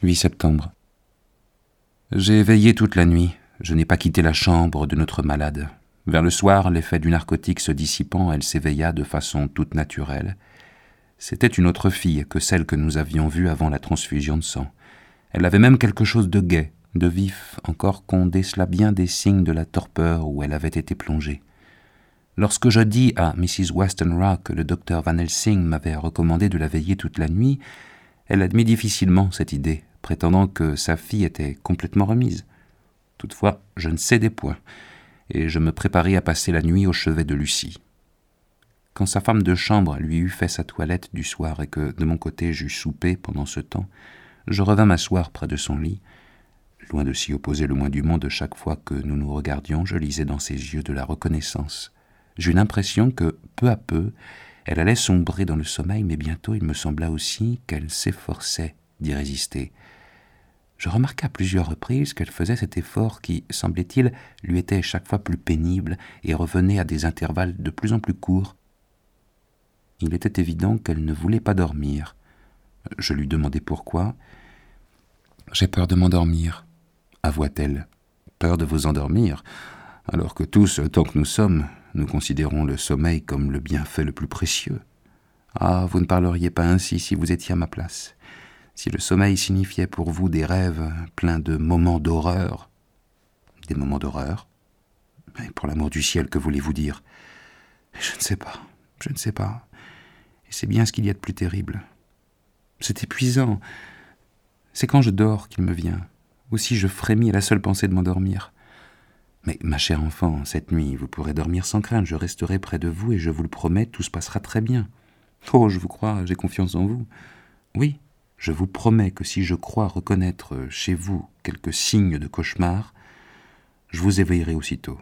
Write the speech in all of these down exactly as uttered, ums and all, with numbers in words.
huit septembre. J'ai veillé toute la nuit. Je n'ai pas quitté la chambre de notre malade. Vers le soir, l'effet du narcotique se dissipant, elle s'éveilla de façon toute naturelle. C'était une autre fille que celle que nous avions vue avant la transfusion de sang. Elle avait même quelque chose de gai, de vif, encore qu'on décelât bien des signes de la torpeur où elle avait été plongée. Lorsque je dis à missus Westenra que le docteur Van Helsing m'avait recommandé de la veiller toute la nuit, elle admit difficilement cette idée, prétendant que sa fille était complètement remise. Toutefois, je ne cédais point, et je me préparai à passer la nuit au chevet de Lucie. Quand sa femme de chambre lui eut fait sa toilette du soir et que, de mon côté, j'eus soupé pendant ce temps, je revins m'asseoir près de son lit. Loin de s'y opposer le moins du monde, chaque fois que nous nous regardions, je lisais dans ses yeux de la reconnaissance. J'eus l'impression que, peu à peu, elle allait sombrer dans le sommeil, mais bientôt il me sembla aussi qu'elle s'efforçait d'y résister. Je remarqua à plusieurs reprises qu'elle faisait cet effort qui, semblait-il, lui était chaque fois plus pénible et revenait à des intervalles de plus en plus courts. Il était évident qu'elle ne voulait pas dormir. Je lui demandai pourquoi. « J'ai peur de m'endormir », avoua-t-elle. « Peur de vous endormir, alors que tous, tant que nous sommes, nous considérons le sommeil comme le bienfait le plus précieux. Ah, vous ne parleriez pas ainsi si vous étiez à ma place. Si le sommeil signifiait pour vous des rêves pleins de moments d'horreur. » « Des moments d'horreur ? Mais pour l'amour du ciel, que voulez-vous dire ? Je ne sais pas, je ne sais pas. Et c'est bien ce qu'il y a de plus terrible. C'est épuisant. C'est quand je dors qu'il me vient. Aussi je frémis à la seule pensée de m'endormir. Mais ma chère enfant, cette nuit, vous pourrez dormir sans crainte. Je resterai près de vous et je vous le promets, tout se passera très bien. Oh, je vous crois, j'ai confiance en vous. Oui, je vous promets que si je crois reconnaître chez vous quelques signes de cauchemar, je vous éveillerai aussitôt.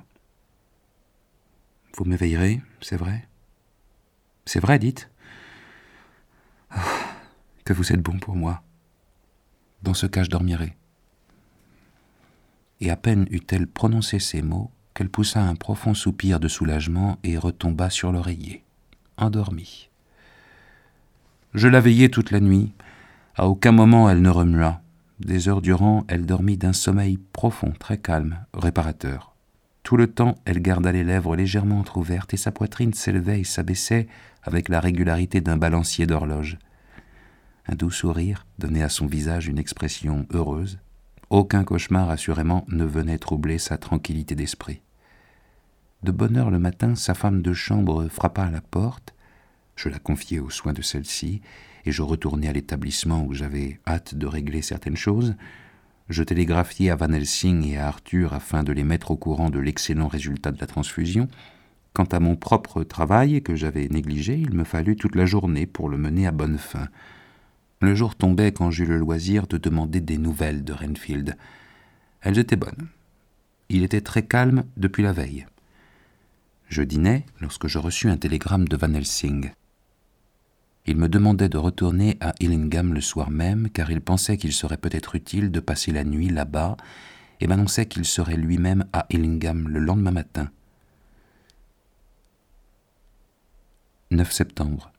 Vous m'éveillerez, c'est vrai ? C'est vrai, dites ? Oh, que vous êtes bon pour moi. Dans ce cas, je dormirai. Et à peine eut-elle prononcé ces mots qu'elle poussa un profond soupir de soulagement et retomba sur l'oreiller, endormie. Je la veillai toute la nuit. À aucun moment elle ne remua. Des heures durant, elle dormit d'un sommeil profond, très calme, réparateur. Tout le temps, elle garda les lèvres légèrement entr'ouvertes et sa poitrine s'élevait et s'abaissait avec la régularité d'un balancier d'horloge. Un doux sourire donnait à son visage une expression heureuse. Aucun cauchemar, assurément, ne venait troubler sa tranquillité d'esprit. De bonne heure le matin, sa femme de chambre frappa à la porte. Je la confiai aux soins de celle-ci, et je retournai à l'établissement où j'avais hâte de régler certaines choses. Je télégraphiai à Van Helsing et à Arthur afin de les mettre au courant de l'excellent résultat de la transfusion. Quant à mon propre travail, que j'avais négligé, il me fallut toute la journée pour le mener à bonne fin. Le jour tombait quand j'eus le loisir de demander des nouvelles de Renfield. Elles étaient bonnes. Il était très calme depuis la veille. Je dînais lorsque je reçus un télégramme de Van Helsing. Il me demandait de retourner à Hillingham le soir même, car il pensait qu'il serait peut-être utile de passer la nuit là-bas, et m'annonçait qu'il serait lui-même à Hillingham le lendemain matin. neuf septembre.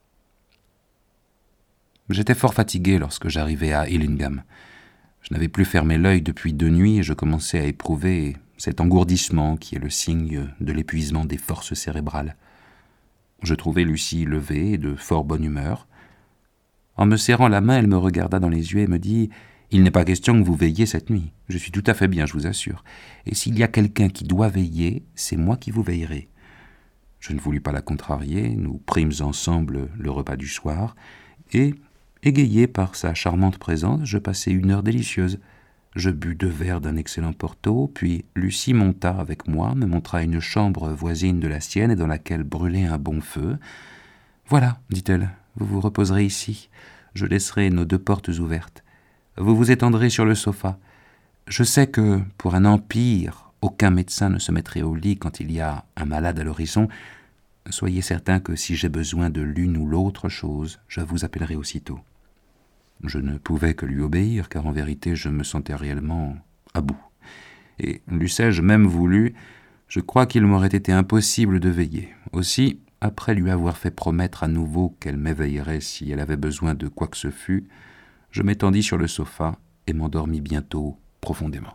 J'étais fort fatigué lorsque j'arrivai à Hillingham. Je n'avais plus fermé l'œil depuis deux nuits et je commençais à éprouver cet engourdissement qui est le signe de l'épuisement des forces cérébrales. Je trouvai Lucie levée et de fort bonne humeur. En me serrant la main, elle me regarda dans les yeux et me dit « Il n'est pas question que vous veilliez cette nuit. Je suis tout à fait bien, je vous assure. Et s'il y a quelqu'un qui doit veiller, c'est moi qui vous veillerai. » Je ne voulus pas la contrarier, nous prîmes ensemble le repas du soir, et, égayé par sa charmante présence, je passai une heure délicieuse. Je bus deux verres d'un excellent Porto, puis Lucie monta avec moi, me montra une chambre voisine de la sienne et dans laquelle brûlait un bon feu. « Voilà, dit-elle, vous vous reposerez ici. Je laisserai nos deux portes ouvertes. Vous vous étendrez sur le sofa. Je sais que, pour un empire, aucun médecin ne se mettrait au lit quand il y a un malade à l'horizon. Soyez certain que si j'ai besoin de l'une ou l'autre chose, je vous appellerai aussitôt. » Je ne pouvais que lui obéir, car en vérité je me sentais réellement à bout. Et l'eussé-je même voulu, je crois qu'il m'aurait été impossible de veiller. Aussi, après lui avoir fait promettre à nouveau qu'elle m'éveillerait si elle avait besoin de quoi que ce fût, je m'étendis sur le sofa et m'endormis bientôt profondément.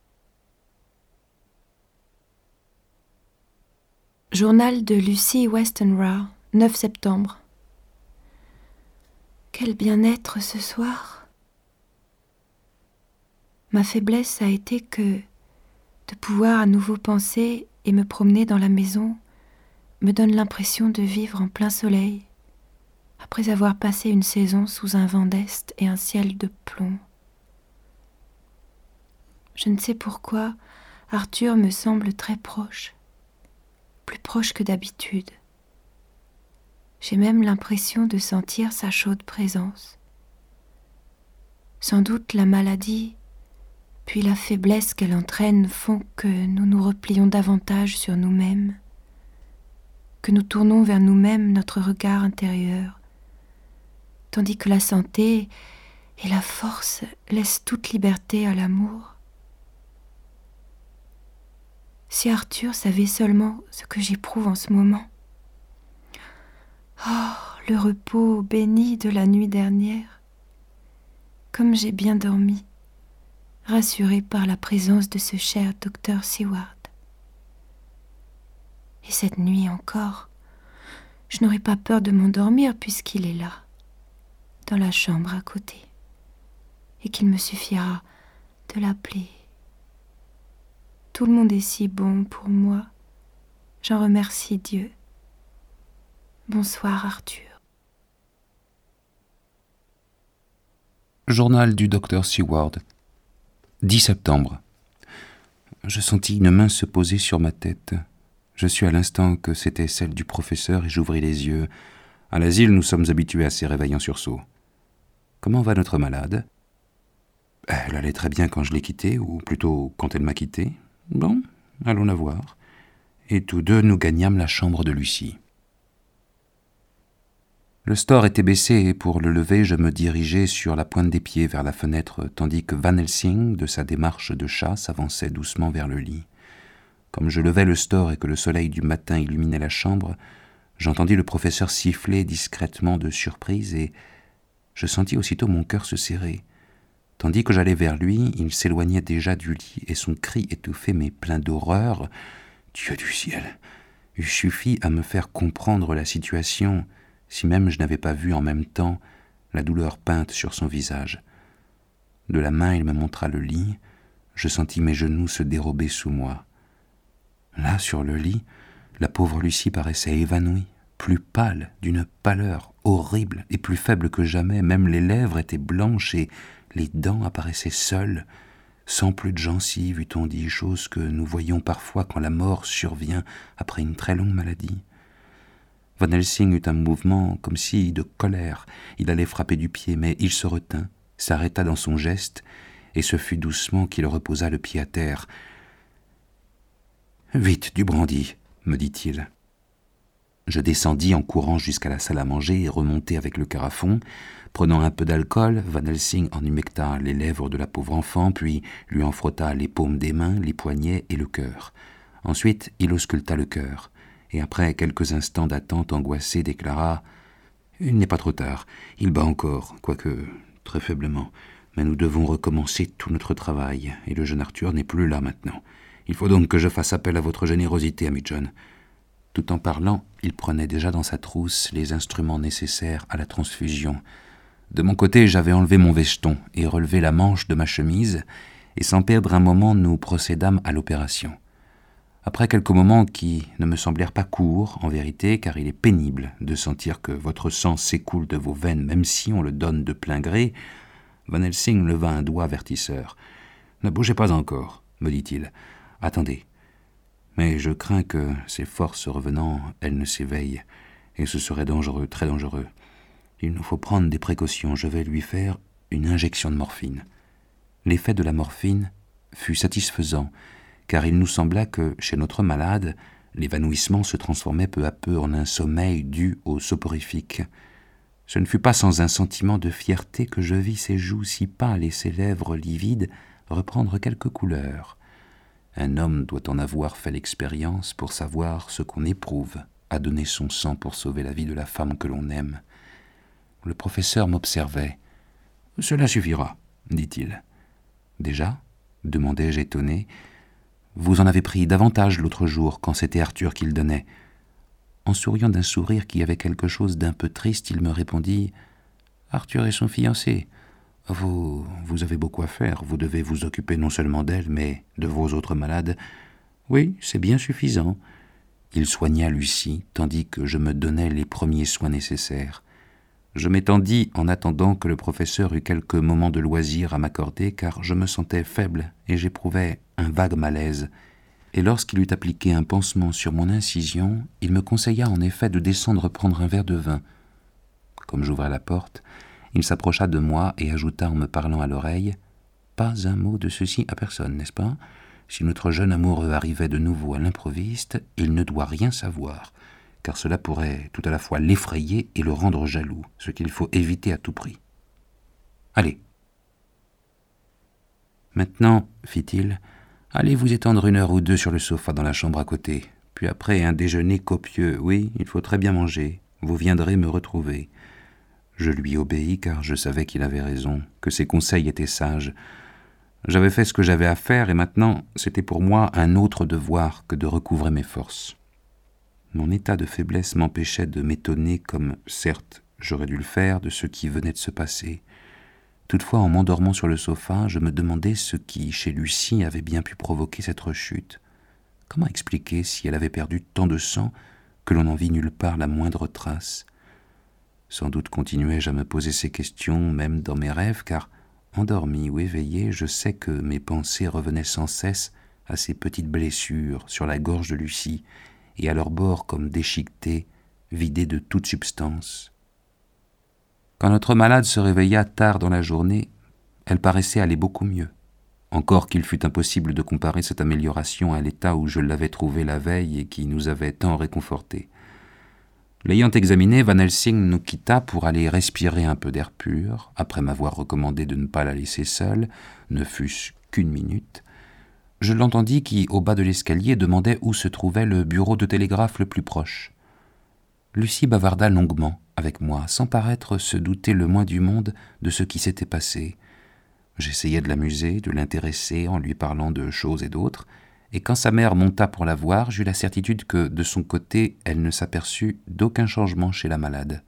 Journal de Lucy Westenra, neuf septembre. Quel bien-être ce soir! Ma faiblesse a été que de pouvoir à nouveau penser et me promener dans la maison me donne l'impression de vivre en plein soleil, après avoir passé une saison sous un vent d'est et un ciel de plomb. Je ne sais pourquoi Arthur me semble très proche, plus proche que d'habitude. J'ai même l'impression de sentir sa chaude présence. Sans doute la maladie, puis la faiblesse qu'elle entraîne font que nous nous replions davantage sur nous-mêmes, que nous tournons vers nous-mêmes notre regard intérieur, tandis que la santé et la force laissent toute liberté à l'amour. Si Arthur savait seulement ce que j'éprouve en ce moment. Oh, le repos béni de la nuit dernière. Comme j'ai bien dormi, rassurée par la présence de ce cher docteur Seward. Et cette nuit encore, je n'aurai pas peur de m'endormir puisqu'il est là, dans la chambre à côté, et qu'il me suffira de l'appeler. Tout le monde est si bon pour moi. J'en remercie Dieu. Bonsoir Arthur. Journal du docteur Seward, dix septembre. Je sentis une main se poser sur ma tête. Je sus à l'instant que c'était celle du professeur et j'ouvris les yeux. À l'asile, nous sommes habitués à ces réveils en sursaut. « Comment va notre malade ?»« Elle allait très bien quand je l'ai quittée, ou plutôt quand elle m'a quitté. Bon, allons la voir. » Et tous deux, nous gagnâmes la chambre de Lucie. Le store était baissé et pour le lever, je me dirigeais sur la pointe des pieds vers la fenêtre, tandis que Van Helsing, de sa démarche de chat, s'avançait doucement vers le lit. Comme je levais le store et que le soleil du matin illuminait la chambre, j'entendis le professeur siffler discrètement de surprise et je sentis aussitôt mon cœur se serrer. Tandis que j'allais vers lui, il s'éloignait déjà du lit et son cri étouffé mais plein d'horreur. Dieu du ciel, eût suffi à me faire comprendre la situation, si même je n'avais pas vu en même temps la douleur peinte sur son visage. De la main, il me montra le lit. Je sentis mes genoux se dérober sous moi. Là, sur le lit, la pauvre Lucie paraissait évanouie, plus pâle, d'une pâleur horrible et plus faible que jamais. Même les lèvres étaient blanches et les dents apparaissaient seules, sans plus de gencives, eût-on dit, chose que nous voyons parfois quand la mort survient après une très longue maladie. Van Helsing eut un mouvement comme si, de colère, il allait frapper du pied, mais il se retint, s'arrêta dans son geste, et ce fut doucement qu'il reposa le pied à terre. « Vite, du brandy !» me dit-il. Je descendis en courant jusqu'à la salle à manger et remontai avec le carafon. Prenant un peu d'alcool, Van Helsing en humecta les lèvres de la pauvre enfant, puis lui en frotta les paumes des mains, les poignets et le cœur. Ensuite, il ausculta le cœur. Et après quelques instants d'attente angoissée, déclara « Il n'est pas trop tard, il bat encore, quoique très faiblement, mais nous devons recommencer tout notre travail, et le jeune Arthur n'est plus là maintenant. Il faut donc que je fasse appel à votre générosité, ami John. » Tout en parlant, il prenait déjà dans sa trousse les instruments nécessaires à la transfusion. De mon côté, j'avais enlevé mon veston et relevé la manche de ma chemise, et sans perdre un moment, nous procédâmes à l'opération. Après quelques moments qui ne me semblèrent pas courts, en vérité, car il est pénible de sentir que votre sang s'écoule de vos veines, même si on le donne de plein gré, Van Helsing leva un doigt avertisseur. « Ne bougez pas encore, » me dit-il. « Attendez. Mais je crains que, ces forces revenant, elles ne s'éveillent, et ce serait dangereux, très dangereux. Il nous faut prendre des précautions. Je vais lui faire une injection de morphine. » L'effet de la morphine fut satisfaisant, car il nous sembla que, chez notre malade, l'évanouissement se transformait peu à peu en un sommeil dû au soporifique. Ce ne fut pas sans un sentiment de fierté que je vis ses joues si pâles et ses lèvres livides reprendre quelque couleur. Un homme doit en avoir fait l'expérience pour savoir ce qu'on éprouve à donner son sang pour sauver la vie de la femme que l'on aime. Le professeur m'observait. « Cela suffira, dit-il. Déjà ? Demandai-je étonné. Vous en avez pris davantage l'autre jour, quand c'était Arthur qui le donnait. En souriant d'un sourire qui avait quelque chose d'un peu triste, il me répondit « Arthur est son fiancé. Vous, vous avez beaucoup à faire, vous devez vous occuper non seulement d'elle, mais de vos autres malades. Oui, c'est bien suffisant. » Il soigna Lucie, tandis que je me donnais les premiers soins nécessaires. Je m'étendis en attendant que le professeur eût quelques moments de loisir à m'accorder, car je me sentais faible et j'éprouvais un vague malaise. Et lorsqu'il eut appliqué un pansement sur mon incision, il me conseilla en effet de descendre prendre un verre de vin. Comme j'ouvrais la porte, il s'approcha de moi et ajouta en me parlant à l'oreille « Pas un mot de ceci à personne, n'est-ce pas ? Si notre jeune amoureux arrivait de nouveau à l'improviste, il ne doit rien savoir, car cela pourrait tout à la fois l'effrayer et le rendre jaloux, ce qu'il faut éviter à tout prix. Allez. Maintenant, fit-il, allez vous étendre une heure ou deux sur le sofa dans la chambre à côté, puis après un déjeuner copieux, oui, il faut très bien manger, vous viendrez me retrouver. » Je lui obéis car je savais qu'il avait raison, que ses conseils étaient sages. J'avais fait ce que j'avais à faire et maintenant c'était pour moi un autre devoir que de recouvrer mes forces. Mon état de faiblesse m'empêchait de m'étonner comme, certes, j'aurais dû le faire de ce qui venait de se passer. Toutefois, en m'endormant sur le sofa, je me demandais ce qui, chez Lucie, avait bien pu provoquer cette rechute. Comment expliquer si elle avait perdu tant de sang que l'on n'en vit nulle part la moindre trace ? Sans doute continuai-je à me poser ces questions, même dans mes rêves, car, endormi ou éveillé, je sais que mes pensées revenaient sans cesse à ces petites blessures sur la gorge de Lucie, et à leur bord comme déchiquetés, vidés de toute substance. Quand notre malade se réveilla tard dans la journée, elle paraissait aller beaucoup mieux, encore qu'il fût impossible de comparer cette amélioration à l'état où je l'avais trouvée la veille et qui nous avait tant réconfortés. L'ayant examinée, Van Helsing nous quitta pour aller respirer un peu d'air pur, après m'avoir recommandé de ne pas la laisser seule, ne fût-ce qu'une minute. Je l'entendis qui, au bas de l'escalier, demandait où se trouvait le bureau de télégraphe le plus proche. Lucie bavarda longuement avec moi, sans paraître se douter le moins du monde de ce qui s'était passé. J'essayais de l'amuser, de l'intéresser en lui parlant de choses et d'autres, et quand sa mère monta pour la voir, j'eus la certitude que, de son côté, elle ne s'aperçut d'aucun changement chez la malade.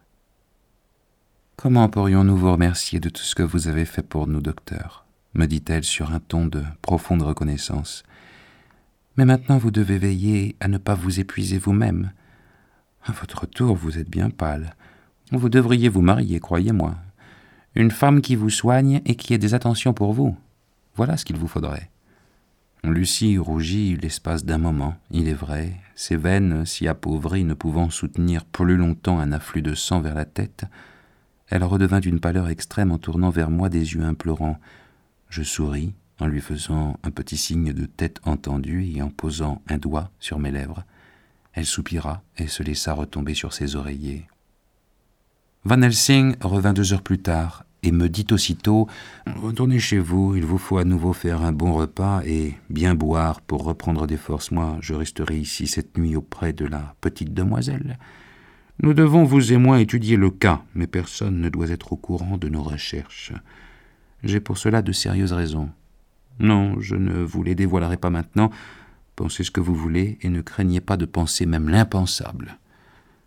« Comment pourrions-nous vous remercier de tout ce que vous avez fait pour nous, docteur ?» me dit-elle sur un ton de profonde reconnaissance. « Mais maintenant vous devez veiller à ne pas vous épuiser vous-même. À votre tour, vous êtes bien pâle. Vous devriez vous marier, croyez-moi. Une femme qui vous soigne et qui ait des attentions pour vous. Voilà ce qu'il vous faudrait. » Lucie rougit l'espace d'un moment, il est vrai, ses veines, si appauvries, ne pouvant soutenir plus longtemps un afflux de sang vers la tête, elle redevint d'une pâleur extrême en tournant vers moi des yeux implorants. Je souris en lui faisant un petit signe de tête entendu et en posant un doigt sur mes lèvres. Elle soupira et se laissa retomber sur ses oreillers. Van Helsing revint deux heures plus tard et me dit aussitôt « Retournez chez vous, il vous faut à nouveau faire un bon repas et bien boire pour reprendre des forces. Moi, je resterai ici cette nuit auprès de la petite demoiselle. Nous devons, vous et moi, étudier le cas, mais personne ne doit être au courant de nos recherches. J'ai pour cela de sérieuses raisons. Non, je ne vous les dévoilerai pas maintenant. Pensez ce que vous voulez et ne craignez pas de penser même l'impensable. Bonsoir. »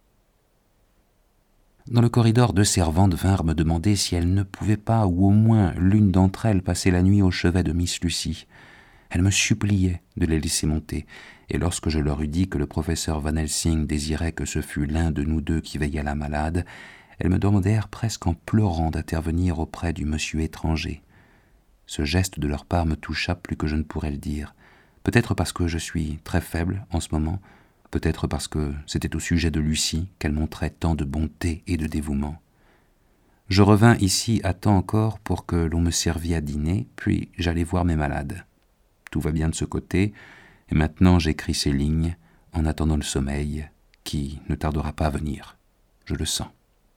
Dans le corridor, deux servantes vinrent me demander si elles ne pouvaient pas, ou au moins l'une d'entre elles, passer la nuit au chevet de Miss Lucie. Elles me suppliaient de les laisser monter, et lorsque je leur eus dit que le professeur Van Helsing désirait que ce fût l'un de nous deux qui veillât la malade, elles me demandèrent presque en pleurant d'intervenir auprès du monsieur étranger. Ce geste de leur part me toucha plus que je ne pourrais le dire, peut-être parce que je suis très faible en ce moment, peut-être parce que c'était au sujet de Lucie qu'elle montrait tant de bonté et de dévouement. Je revins ici à temps encore pour que l'on me servît à dîner, puis j'allai voir mes malades. Tout va bien de ce côté, et maintenant j'écris ces lignes en attendant le sommeil, qui ne tardera pas à venir. Je le sens.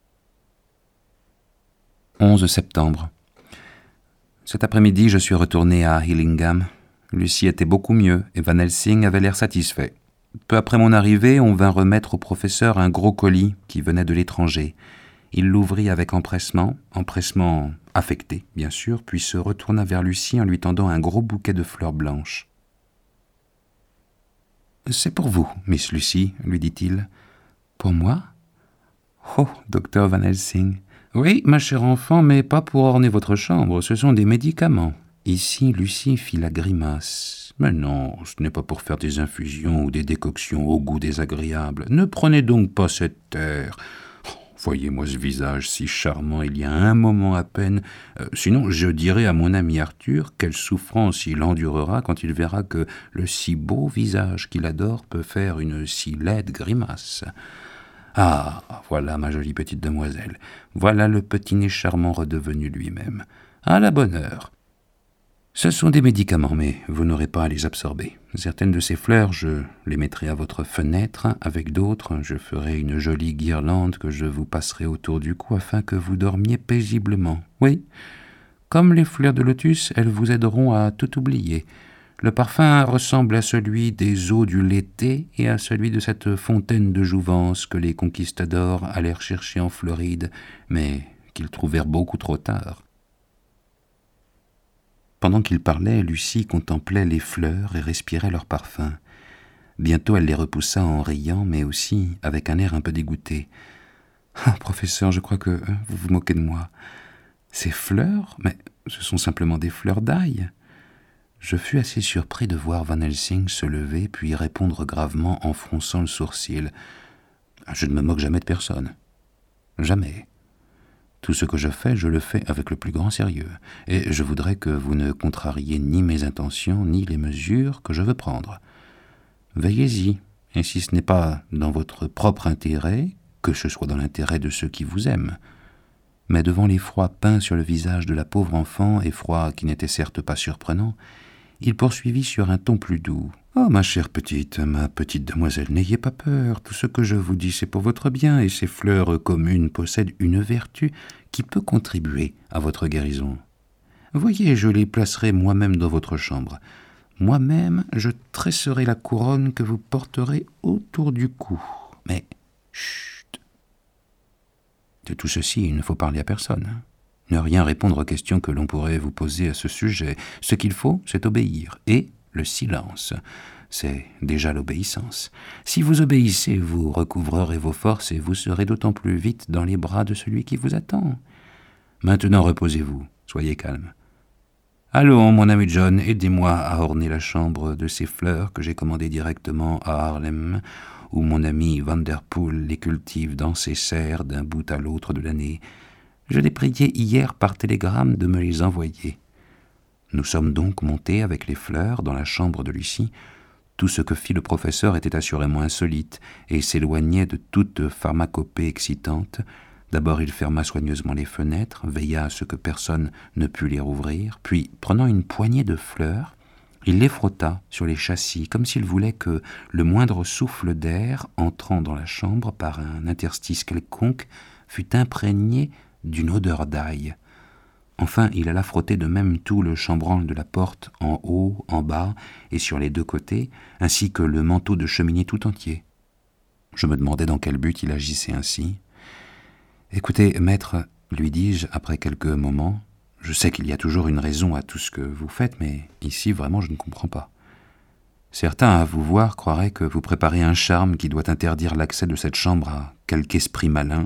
onze septembre. Cet après-midi, je suis retourné à Hillingham. Lucie était beaucoup mieux et Van Helsing avait l'air satisfait. Peu après mon arrivée, on vint remettre au professeur un gros colis qui venait de l'étranger. Il l'ouvrit avec empressement, empressement affecté, bien sûr, puis se retourna vers Lucie en lui tendant un gros bouquet de fleurs blanches. « C'est pour vous, Miss Lucie, lui dit-il. »« Pour moi ? Oh, docteur Van Helsing. Oui, ma chère enfant, mais pas pour orner votre chambre, ce sont des médicaments. » Ici, Lucie fit la grimace. « Mais non, ce n'est pas pour faire des infusions ou des décoctions au goût désagréable. Ne prenez donc pas cet air. Oh, voyez-moi ce visage si charmant il y a un moment à peine. Euh, sinon, je dirai à mon ami Arthur quelle souffrance il endurera quand il verra que le si beau visage qu'il adore peut faire une si laide grimace. Ah, voilà ma jolie petite demoiselle. Voilà le petit nez charmant redevenu lui-même. À la bonne heure. Ce sont des médicaments, mais vous n'aurez pas à les absorber. Certaines de ces fleurs, je les mettrai à votre fenêtre. Avec d'autres, je ferai une jolie guirlande que je vous passerai autour du cou afin que vous dormiez paisiblement. Oui, comme les fleurs de lotus, elles vous aideront à tout oublier. Le parfum ressemble à celui des eaux du Léthé et à celui de cette fontaine de jouvence que les conquistadors allèrent chercher en Floride, mais qu'ils trouvèrent beaucoup trop tard. Pendant qu'il parlait, Lucie contemplait les fleurs et respirait leur parfum. Bientôt elle les repoussa en riant, mais aussi avec un air un peu dégoûté. « Ah, professeur, je crois que euh, vous vous moquez de moi. Ces fleurs, mais ce sont simplement des fleurs d'ail. » Je fus assez surpris de voir Van Helsing se lever, puis répondre gravement en fronçant le sourcil. « Je ne me moque jamais de personne. Jamais. Tout ce que je fais, je le fais avec le plus grand sérieux, et je voudrais que vous ne contrariez ni mes intentions, ni les mesures que je veux prendre. Veillez-y, et si ce n'est pas dans votre propre intérêt, que ce soit dans l'intérêt de ceux qui vous aiment. » Mais devant l'effroi peint sur le visage de la pauvre enfant, effroi qui n'était certes pas surprenant, il poursuivit sur un ton plus doux. « Oh, ma chère petite, ma petite demoiselle, n'ayez pas peur. Tout ce que je vous dis, c'est pour votre bien, et ces fleurs communes possèdent une vertu qui peut contribuer à votre guérison. Voyez, je les placerai moi-même dans votre chambre. Moi-même, je tresserai la couronne que vous porterez autour du cou. Mais, chut! De tout ceci, il ne faut parler à personne. Ne rien répondre aux questions que l'on pourrait vous poser à ce sujet. Ce qu'il faut, c'est obéir, et le silence. C'est déjà l'obéissance. Si vous obéissez, vous recouvrerez vos forces et vous serez d'autant plus vite dans les bras de celui qui vous attend. Maintenant, reposez-vous, soyez calme. Allons, mon ami John, aidez-moi à orner la chambre de ces fleurs que j'ai commandées directement à Harlem, où mon ami Vanderpool les cultive dans ses serres d'un bout à l'autre de l'année. Je l'ai prié hier par télégramme de me les envoyer. Nous sommes donc montés avec les fleurs dans la chambre de Lucie. Tout ce que fit le professeur était assurément insolite et s'éloignait de toute pharmacopée excitante. D'abord il ferma soigneusement les fenêtres, veilla à ce que personne ne pût les rouvrir, puis, prenant une poignée de fleurs, il les frotta sur les châssis, comme s'il voulait que le moindre souffle d'air, entrant dans la chambre par un interstice quelconque, fût imprégné d'une odeur d'ail. Enfin, il alla frotter de même tout le chambranle de la porte, en haut, en bas et sur les deux côtés, ainsi que le manteau de cheminée tout entier. Je me demandais dans quel but il agissait ainsi. « Écoutez, maître, lui dis-je après quelques moments, je sais qu'il y a toujours une raison à tout ce que vous faites, mais ici, vraiment, je ne comprends pas. Certains, à vous voir, croiraient que vous préparez un charme qui doit interdire l'accès de cette chambre à quelque esprit malin.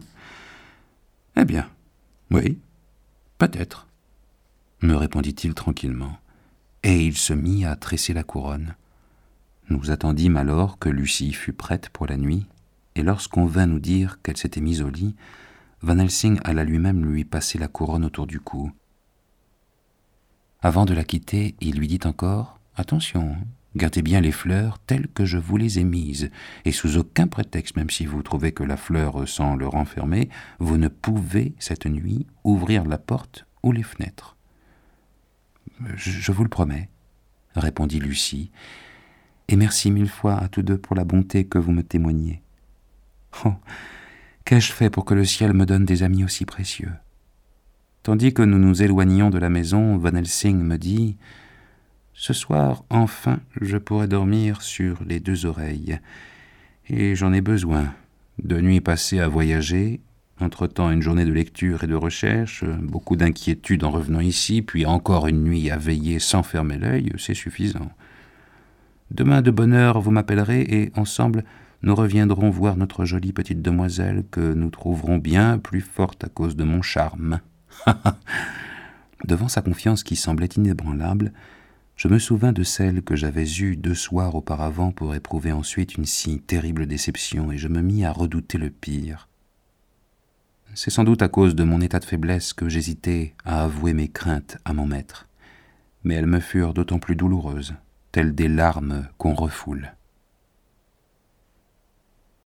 Eh bien, oui, peut-être, me répondit-il tranquillement, et il se mit à tresser la couronne. Nous attendîmes alors que Lucie fût prête pour la nuit, et lorsqu'on vint nous dire qu'elle s'était mise au lit, Van Helsing alla lui-même lui passer la couronne autour du cou. Avant de la quitter, il lui dit encore « Attention, gardez bien les fleurs telles que je vous les ai mises, et sous aucun prétexte, même si vous trouvez que la fleur sent le renfermer, vous ne pouvez, cette nuit, ouvrir la porte ou les fenêtres. »« Je, je vous le promets, » répondit Lucie, « et merci mille fois à tous deux pour la bonté que vous me témoignez. Oh, qu'ai-je fait pour que le ciel me donne des amis aussi précieux ?» Tandis que nous nous éloignions de la maison, Van Helsing me dit « Ce soir, enfin, je pourrai dormir sur les deux oreilles. Et j'en ai besoin. De nuits passées à voyager, Entre-temps, une journée de lecture et de recherche, beaucoup d'inquiétude en revenant ici, puis encore une nuit à veiller sans fermer l'œil, c'est suffisant. Demain de bonne heure, vous m'appellerez et, ensemble, nous reviendrons voir notre jolie petite demoiselle que nous trouverons bien plus forte à cause de mon charme. » Devant sa confiance qui semblait inébranlable, je me souvins de celle que j'avais eue deux soirs auparavant pour éprouver ensuite une si terrible déception, et je me mis à redouter le pire. C'est sans doute à cause de mon état de faiblesse que j'hésitais à avouer mes craintes à mon maître, mais elles me furent d'autant plus douloureuses, telles des larmes qu'on refoule.